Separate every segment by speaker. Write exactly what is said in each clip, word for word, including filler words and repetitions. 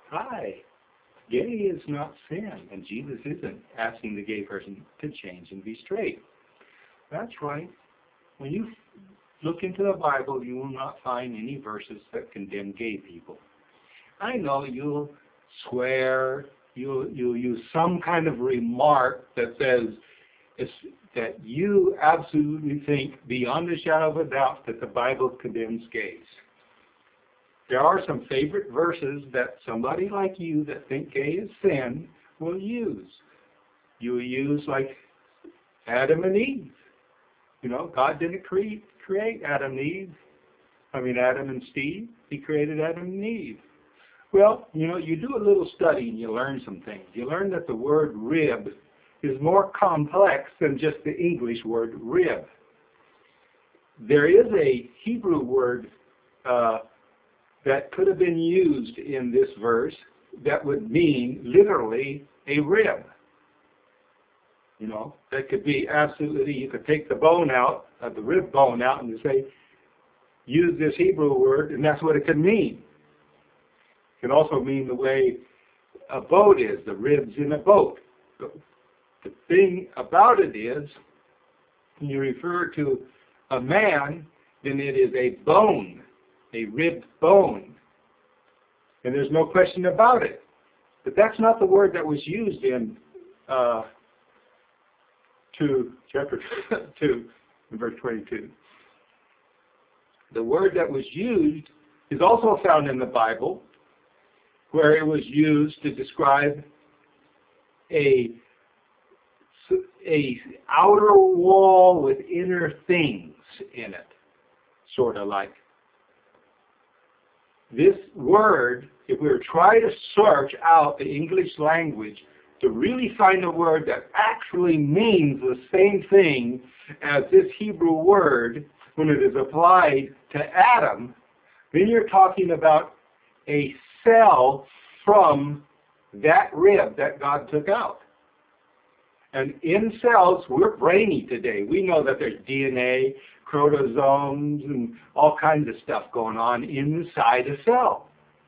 Speaker 1: hi, gay is not sin, and Jesus isn't asking the gay person to change and be straight. That's right. When you look into the Bible, you will not find any verses that condemn gay people. I know you'll swear, you'll, you'll use some kind of remark that says it's, that you absolutely think beyond a shadow of a doubt that the Bible condemns gays. There are some favorite verses that somebody like you that think gay is sin will use. You use like Adam and Eve. You know, God didn't create, create Adam and Eve. I mean, Adam and Steve. He created Adam and Eve. Well, you know, you do a little study and you learn some things. You learn that the word rib is more complex than just the English word rib. There is a Hebrew word uh, that could have been used in this verse that would mean literally a rib. You know, that could be absolutely, you could take the bone out, uh, the rib bone out, and you say, use this Hebrew word, and that's what it could mean. It can also mean the way a boat is, the ribs in a boat. The, the thing about it is, when you refer to a man, then it is a bone, a ribbed bone. And there's no question about it. But that's not the word that was used in uh, two, chapter two, verse twenty-two. The word that was used is also found in the Bible, where it was used to describe a, a outer wall with inner things in it, sort of like. This word, if we were trying to search out the English language to really find a word that actually means the same thing as this Hebrew word when it is applied to Adam, then you're talking about a cell from that rib that God took out. And in cells, we're brainy today. We know that there's D N A, chromosomes, and all kinds of stuff going on inside a cell.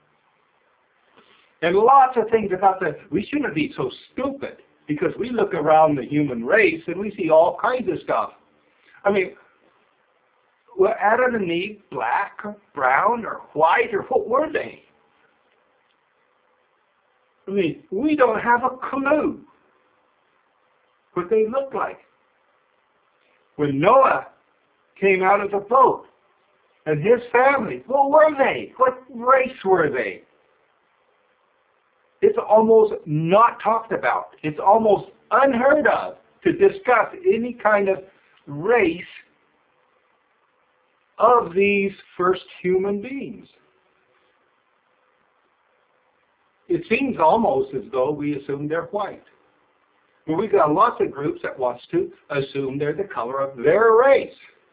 Speaker 1: And lots of things about that. We shouldn't be so stupid because we look around the human race and we see all kinds of stuff. I mean, were Adam and Eve black or brown or white or what were they? I mean, we don't have a clue what they looked like. When Noah came out of the boat and his family, what were they? What race were they? It's almost not talked about. It's almost unheard of to discuss any kind of race of these first human beings. It seems almost as though we assume they're white. Well, we've got lots of groups that wants to assume they're the color of their race.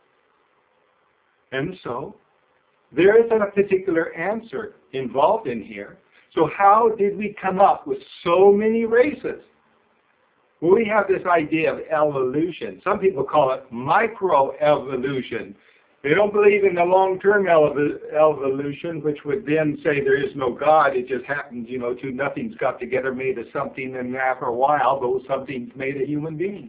Speaker 1: And so, there isn't a particular answer involved in here. So how did we come up with so many races? Well, we have this idea of evolution. Some people call it microevolution. They don't believe in the long-term evolution, which would then say there is no God. It just happens, you know, two nothings got together, made a something, and after a while, those somethings made a human being.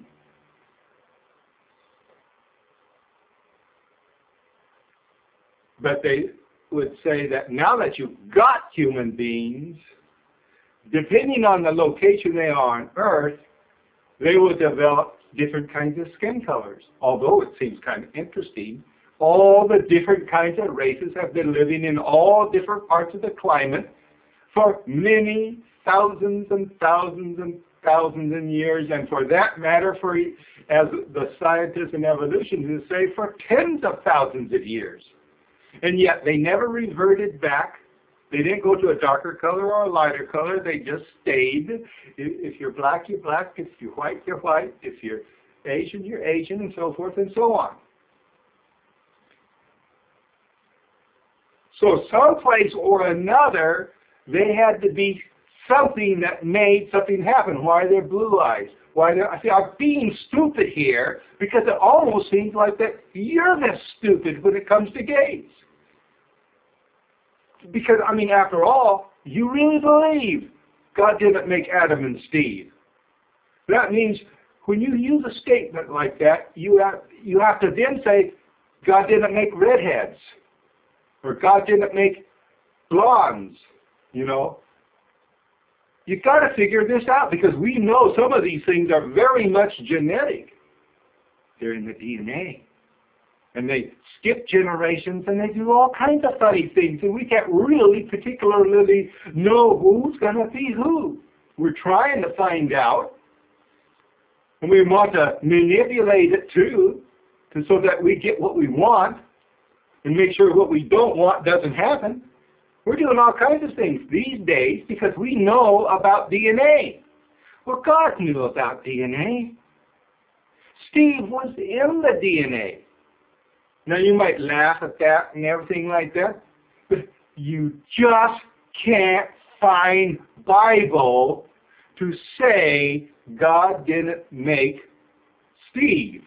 Speaker 1: But they would say that now that you've got human beings, depending on the location they are on Earth, they will develop different kinds of skin colors. Although it seems kind of interesting, all the different kinds of races have been living in all different parts of the climate for many thousands and thousands and thousands of years, and for that matter, for, as the scientists in evolution say, for tens of thousands of years. And yet they never reverted back. They didn't go to a darker color or a lighter color. They just stayed. If you're black, you're black. If you're white, you're white. If you're Asian, you're Asian, and so forth and so on. So someplace or another, they had to be something that made something happen. Why are there blue eyes? Why they're, I say, I'm being stupid here because it almost seems like that you're this stupid when it comes to gays. Because, I mean, after all, you really believe God didn't make Adam and Steve. That means when you use a statement like that, you have, you have to then say, God didn't make redheads, or God didn't make blondes, you know. You've got to figure this out, because we know some of these things are very much genetic. They're in the D N A. And they skip generations, and they do all kinds of funny things, and we can't really particularly know who's going to be who. We're trying to find out, and we want to manipulate it too, to, so that we get what we want, and make sure what we don't want doesn't happen. We're doing all kinds of things these days because we know about D N A. Well, God knew about D N A. Steve was in the D N A. Now, you might laugh at that and everything like that, but you just can't find Bible to say God didn't make Steve.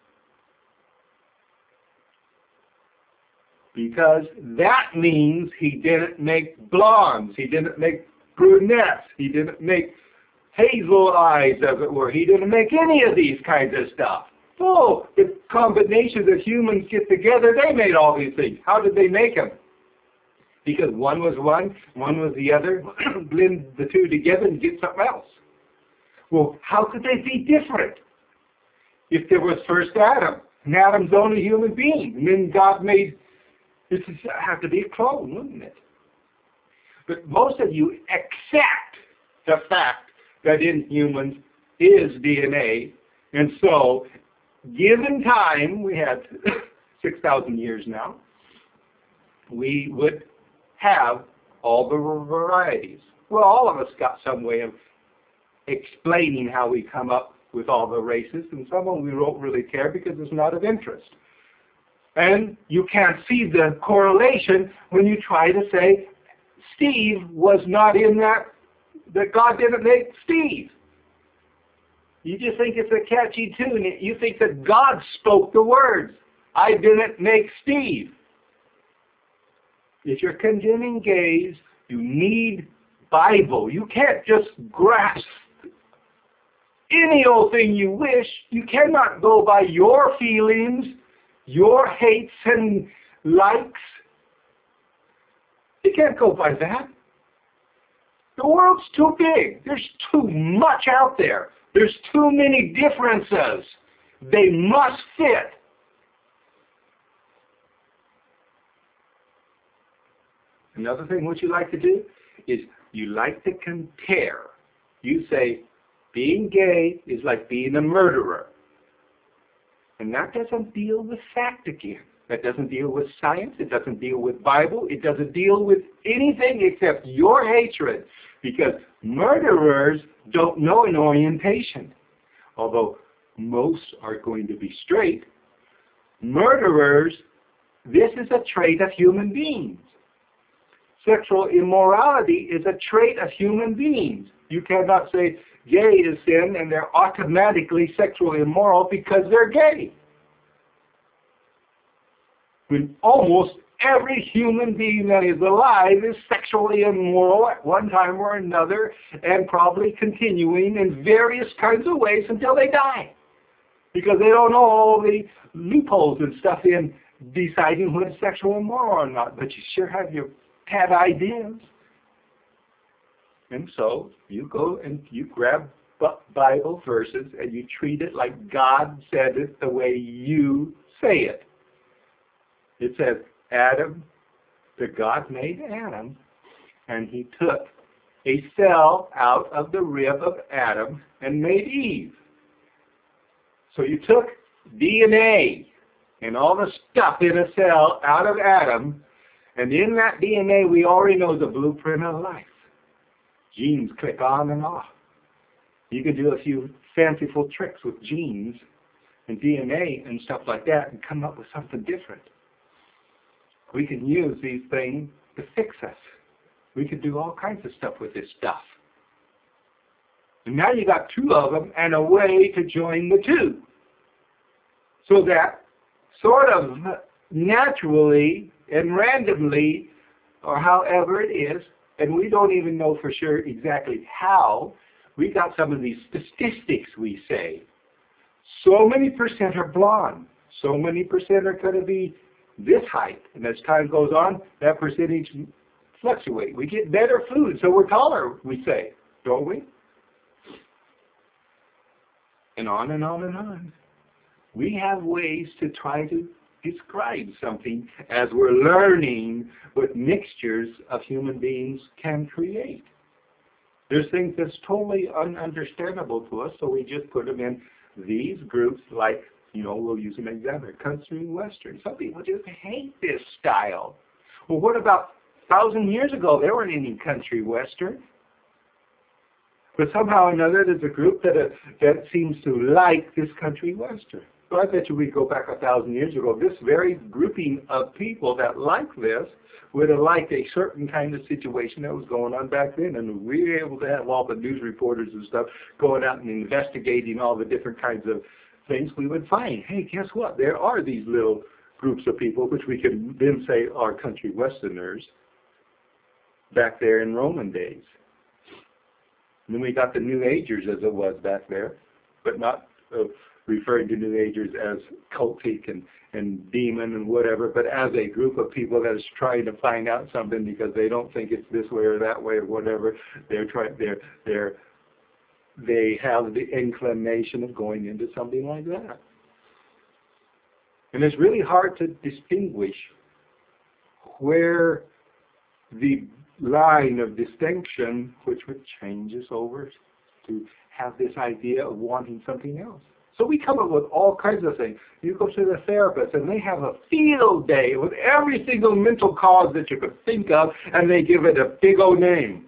Speaker 1: Because that means he didn't make blondes, he didn't make brunettes, he didn't make hazel eyes, as it were. He didn't make any of these kinds of stuff. Oh, the combinations of humans get together, they made all these things. How did they make them? Because one was one, one was the other, blend the two together and get something else. Well, how could they be different? If there was first Adam, and Adam's only a human being, and then God made, this would have to be a clone, wouldn't it? But most of you accept the fact that in humans is D N A, and so, given time, we had six thousand years now, we would have all the varieties. Well, all of us got some way of explaining how we come up with all the races, and some of them we don't really care because it's not of interest. And you can't see the correlation when you try to say Steve was not in that, that God didn't make Steve. You just think it's a catchy tune. You think that God spoke the words. I didn't make Steve. If you're condemning gays, you need Bible. You can't just grasp any old thing you wish. You cannot go by your feelings, your hates and likes. You can't go by that. The world's too big. There's too much out there. There's too many differences. They must fit. Another thing what you like to do is you like to compare. You say, being gay is like being a murderer. And that doesn't deal with fact again. That doesn't deal with science. It doesn't deal with Bible. It doesn't deal with anything except your hatred. Because murderers don't know an orientation. Although most are going to be straight, murderers, this is a trait of human beings. Sexual immorality is a trait of human beings. You cannot say gay is sin and they're automatically sexually immoral because they're gay. When almost every human being that is alive is sexually immoral at one time or another, and probably continuing in various kinds of ways until they die. Because they don't know all the loopholes and stuff in deciding what's sexual immoral or not. But you sure have your pet ideas. And so you go and you grab Bible verses and you treat it like God said it the way you say it. It says, Adam, the God made Adam, and he took a cell out of the rib of Adam and made Eve. So you took D N A and all the stuff in a cell out of Adam, and in that D N A we already know the blueprint of life. Genes click on and off. You can do a few fanciful tricks with genes and D N A and stuff like that and come up with something different. We can use these things to fix us. We can do all kinds of stuff with this stuff. And now you got two of them and a way to join the two. So that sort of naturally and randomly, or however it is, and we don't even know for sure exactly how. We got some of these statistics, we say. So many percent are blonde. So many percent are going to be this height. And as time goes on, that percentage fluctuates. We get better food, so we're taller, we say, don't we? And on and on and on. We have ways to try to describe something as we're learning what mixtures of human beings can create. There's things that's totally ununderstandable to us, so we just put them in these groups like, you know, we'll use an example, country and western. Some people just hate this style. Well, what about a thousand years ago? There weren't any country western. But somehow or another, there's a group that, uh, that seems to like this country western. So I bet you we go back a thousand years ago, this very grouping of people that like this would have liked a certain kind of situation that was going on back then. And we were able to have all the news reporters and stuff going out and investigating all the different kinds of things. We would find, hey, guess what? There are these little groups of people, which we can then say are country westerners, back there in Roman days. And then we got the New Agers as it was back there, but not uh, referring to New Agers as cultic and, and demon and whatever, but as a group of people that is trying to find out something because they don't think it's this way or that way or whatever. They're trying, they're, they're, they have the inclination of going into something like that. And it's really hard to distinguish where the line of distinction, which would change us over to have this idea of wanting something else. So we come up with all kinds of things. You go to the therapist and they have a field day with every single mental cause that you could think of, and they give it a big old name.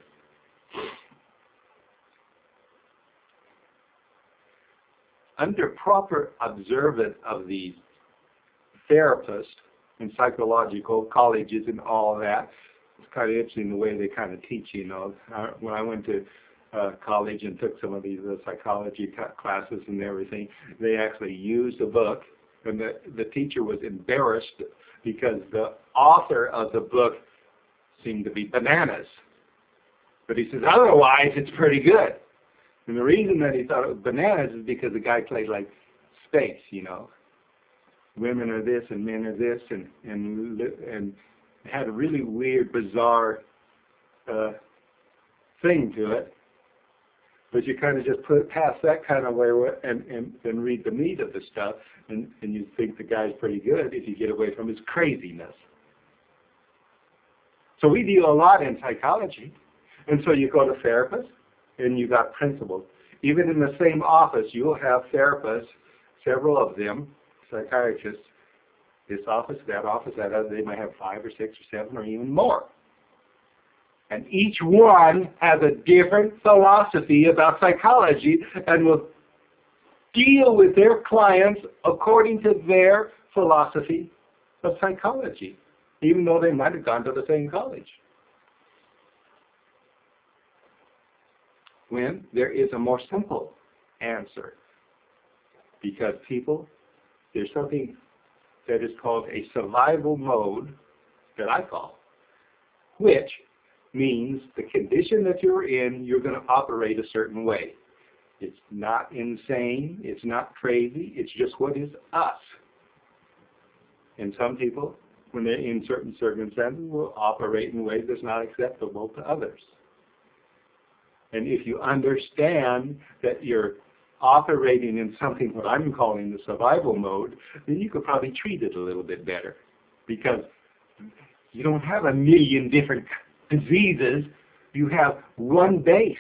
Speaker 1: Under proper observance of these therapists in psychological colleges and all that, it's kind of interesting the way they kind of teach, you know. When I went to uh, college and took some of these uh, psychology classes and everything, they actually used a book, and the, the teacher was embarrassed because the author of the book seemed to be bananas. But he says, otherwise, it's pretty good. And the reason that he thought it was bananas is because the guy played like space, you know. Women are this and men are this, and and and had a really weird, bizarre uh, thing to it. But you kind of just put past that kind of way and, and, and read the meat of the stuff, and, and you think the guy's pretty good if you get away from his craziness. So we deal a lot in psychology. And so you go to therapists, and you got principals. Even in the same office, you'll have therapists, several of them, psychiatrists, this office, that office, that other. They might have five or six or seven or even more. And each one has a different philosophy about psychology and will deal with their clients according to their philosophy of psychology, even though they might have gone to the same college. When there is a more simple answer, because people, there's something that is called a survival mode that I call, which means the condition that you're in, you're going to operate a certain way. It's not insane, it's not crazy, it's just what is us. And some people, when they're in certain circumstances, will operate in ways that's not acceptable to others. And if you understand that you're operating in something what I'm calling the survival mode, then you could probably treat it a little bit better. Because you don't have a million different diseases, you have one base.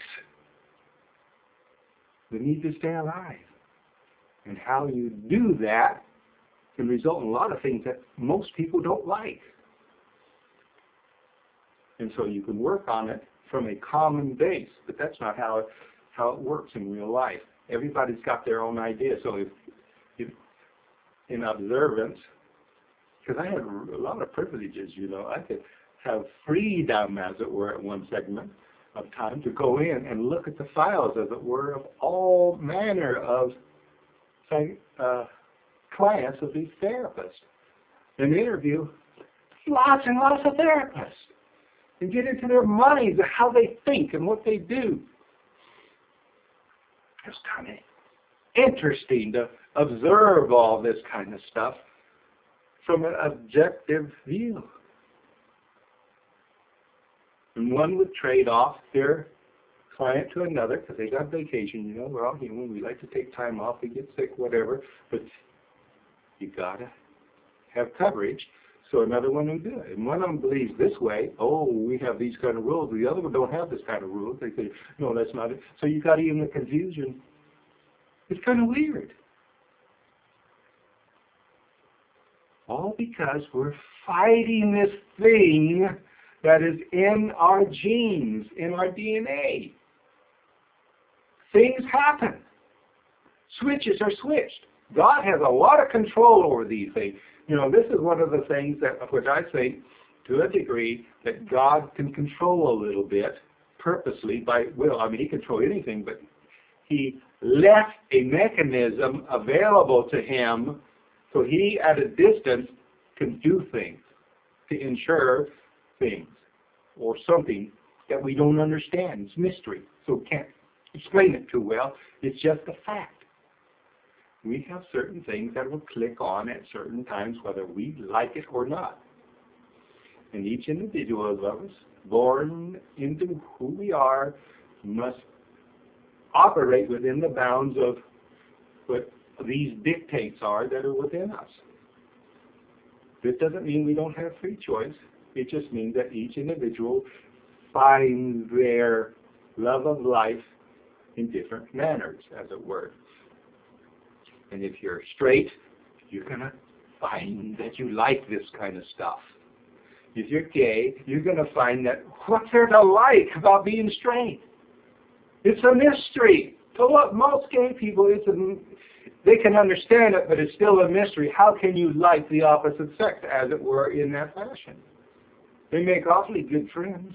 Speaker 1: The need to stay alive. And how you do that can result in a lot of things that most people don't like. And so you can work on it from a common base, but that's not how it, how it works in real life. Everybody's got their own idea. So if, if in observance, because I had a lot of privileges, you know, I could have freedom, as it were, at one segment of time to go in and look at the files, as it were, of all manner of uh, clients of these therapists and interview lots and lots of therapists. and get into their minds of how they think and what they do. It's kind of interesting to observe all this kind of stuff from an objective view. And one would trade off their client to another because they got vacation. You know, we're all human. We like to take time off. We get sick, whatever. But you got to have coverage so another one will do it. And one of them believes this way, oh, we have these kind of rules. The other one don't have this kind of rules. They say, no, that's not it. So you got even the confusion. It's kind of weird. All because we're fighting this thing that is in our genes, in our D N A. Things happen. Switches are switched. God has a lot of control over these things. You know, this is one of the things that, which I think, to a degree, that God can control a little bit, purposely, by will. I mean, He can control anything, but He left a mechanism available to Him so He, at a distance, can do things, to ensure things, or something that we don't understand. It's mystery, so we can't explain it too well. It's just a fact. We have certain things that will click on at certain times, whether we like it or not. And each individual of us, born into who we are, must operate within the bounds of what these dictates are that are within us. This doesn't mean we don't have free choice. It just means that each individual finds their love of life in different manners, as it were. And if you're straight, you're going to find that you like this kind of stuff. If you're gay, you're going to find that what's there to like about being straight? It's a mystery. So what most gay people, it's a, they can understand it, but it's still a mystery. How can you like the opposite sex, as it were, in that fashion? They make awfully good friends.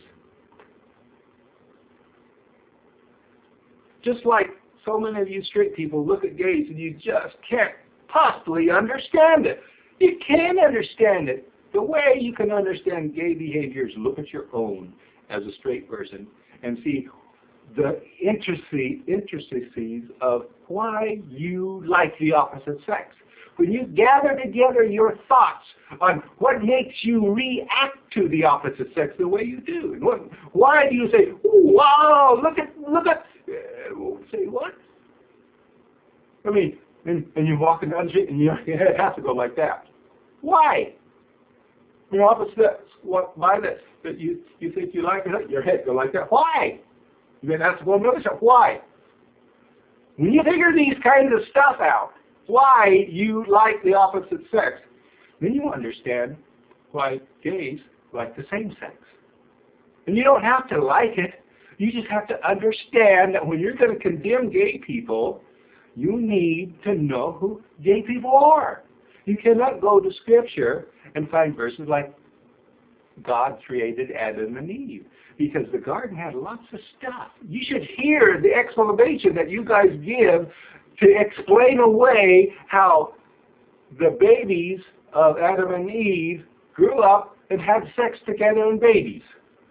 Speaker 1: Just like so many of you straight people look at gays and you just can't possibly understand it. You can't understand it. The way you can understand gay behavior is look at your own as a straight person and see the intricacies of why you like the opposite sex. When you gather together your thoughts on what makes you react to the opposite sex the way you do, and what, why do you say, wow, look at, look at, uh, say what? I mean, and, and you're walking down the street and your head has to go like that. Why? The opposite sex, what, why this? That you, you think you like it, your head go like that. Why? You then ask, well, notice why? When you figure these kinds of stuff out, why you like the opposite sex, then you understand why gays like the same sex. And you don't have to like it. You just have to understand that when you're going to condemn gay people, you need to know who gay people are. You cannot go to Scripture and find verses like God created Adam and Eve, because the garden had lots of stuff. You should hear the explanation that you guys give to explain away how the babies of Adam and Eve grew up and had sex together and babies.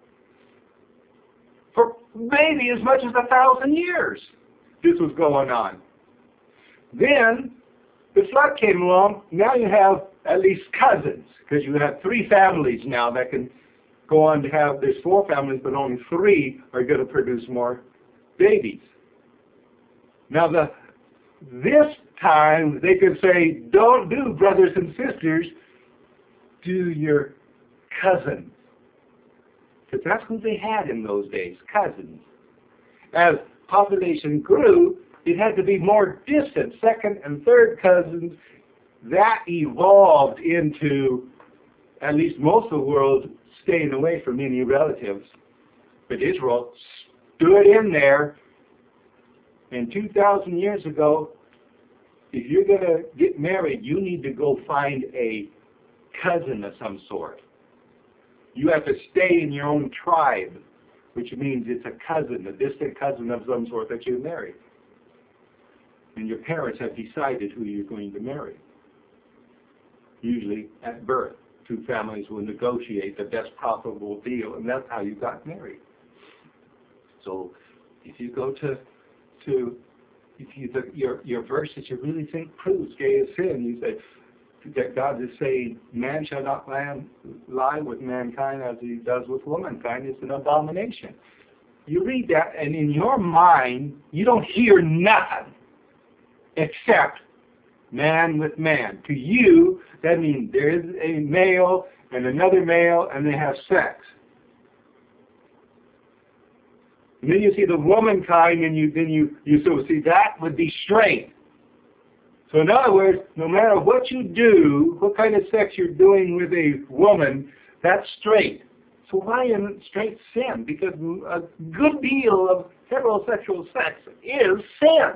Speaker 1: For maybe as much as a thousand years this was going on. Then the flood came along. Now you have at least cousins, because you have three families now that can go on to have, there's four families, but only three are going to produce more babies. Now the this time they could say, don't do brothers and sisters, do your cousins. Because that's who they had in those days, cousins. As population grew, it had to be more distant, second and third cousins. That evolved into, at least most of the world, staying away from any relatives. But Israel stood in there. And two thousand years ago, if you're going to get married, you need to go find a cousin of some sort. You have to stay in your own tribe, which means it's a cousin, a distant cousin of some sort that you marry. And your parents have decided who you're going to marry, usually at birth. two families will negotiate the best profitable deal, and that's how you got married. So if you go to, to if you the, your, your verse that you really think proves gay is sin, you say that God is saying, man shall not lie with mankind as he does with womankind. It's an abomination. You read that, and in your mind, you don't hear nothing except man with man. To you, that means there is a male and another male, and they have sex. And then you see the womankind, and you then you you so see that would be straight. So in other words, no matter what you do, what kind of sex you're doing with a woman, that's straight. So why isn't straight sin? Because a good deal of heterosexual sex is sin.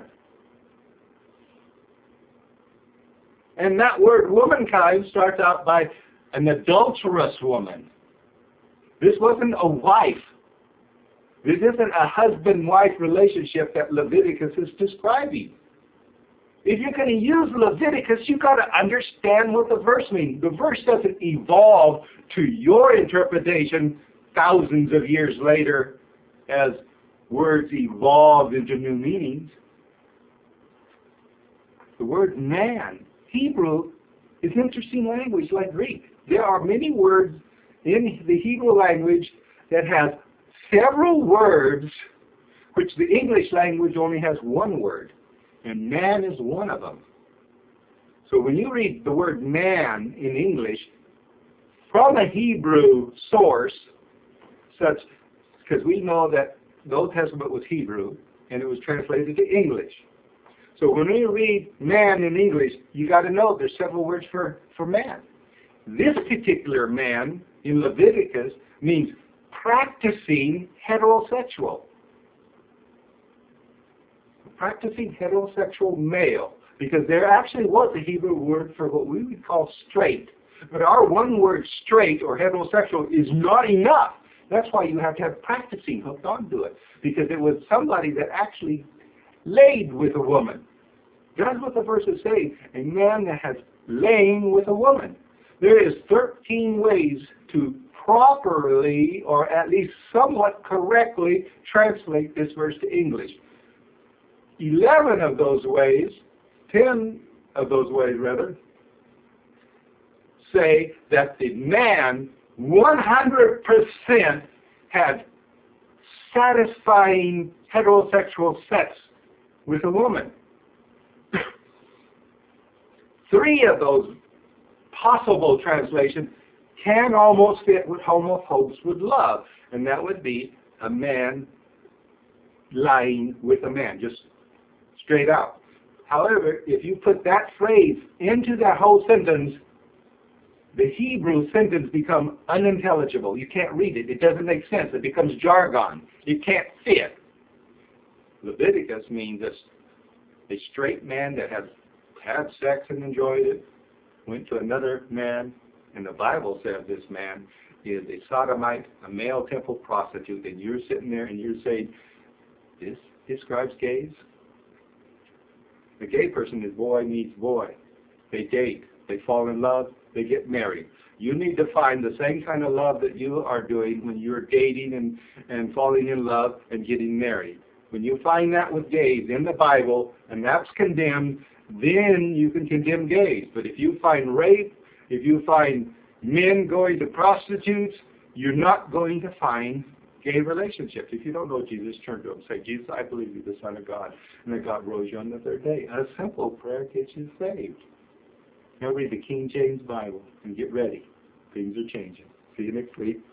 Speaker 1: And that word womankind starts out by an adulterous woman. This wasn't a wife. This isn't a husband-wife relationship that Leviticus is describing. If you're going to use Leviticus, you've got to understand what the verse means. The verse doesn't evolve to your interpretation thousands of years later as words evolve into new meanings. The word man, Hebrew, is interesting language like Greek. There are many words in the Hebrew language that have several words, which the English language only has one word. And man is one of them. So when you read the word man in English from a Hebrew source, such, because we know that the Old Testament was Hebrew and it was translated to English. So when we read man in English, you got to know there's several words for, for man. This particular man in Leviticus means practicing heterosexual. Practicing heterosexual male, because there actually was a Hebrew word for what we would call straight. But our one word straight or heterosexual is not enough. That's why you have to have practicing hooked onto it, because it was somebody that actually laid with a woman. That's what the verse is saying, a man that has lain with a woman. There is thirteen ways to properly, or at least somewhat correctly, translate this verse to English. Eleven of those ways, ten of those ways rather, say that the man one hundred percent had satisfying heterosexual sex with a woman. Three of those possible translations can almost fit what homophobes would love, and that would be a man lying with a man, just straight out. However, if you put that phrase into that whole sentence, the Hebrew sentence becomes unintelligible. You can't read it. It doesn't make sense. It becomes jargon. It can't fit. Leviticus means a, a straight man that has had sex and enjoyed it, went to another man, and the Bible says this man is a sodomite, a male temple prostitute, and you're sitting there and you're saying, this describes gays? The gay person is boy meets boy. They date, they fall in love, they get married. You need to find the same kind of love that you are doing when you're dating and, and falling in love and getting married. When you find that with gays in the Bible, and that's condemned, then you can condemn gays. But if you find rape, if you find men going to prostitutes, you're not going to find gay relationships. If you don't know Jesus, turn to him and say, Jesus, I believe you're the Son of God, and that God rose you on the third day. A simple prayer gets you saved. Now read the King James Bible and get ready. Things are changing. See you next week.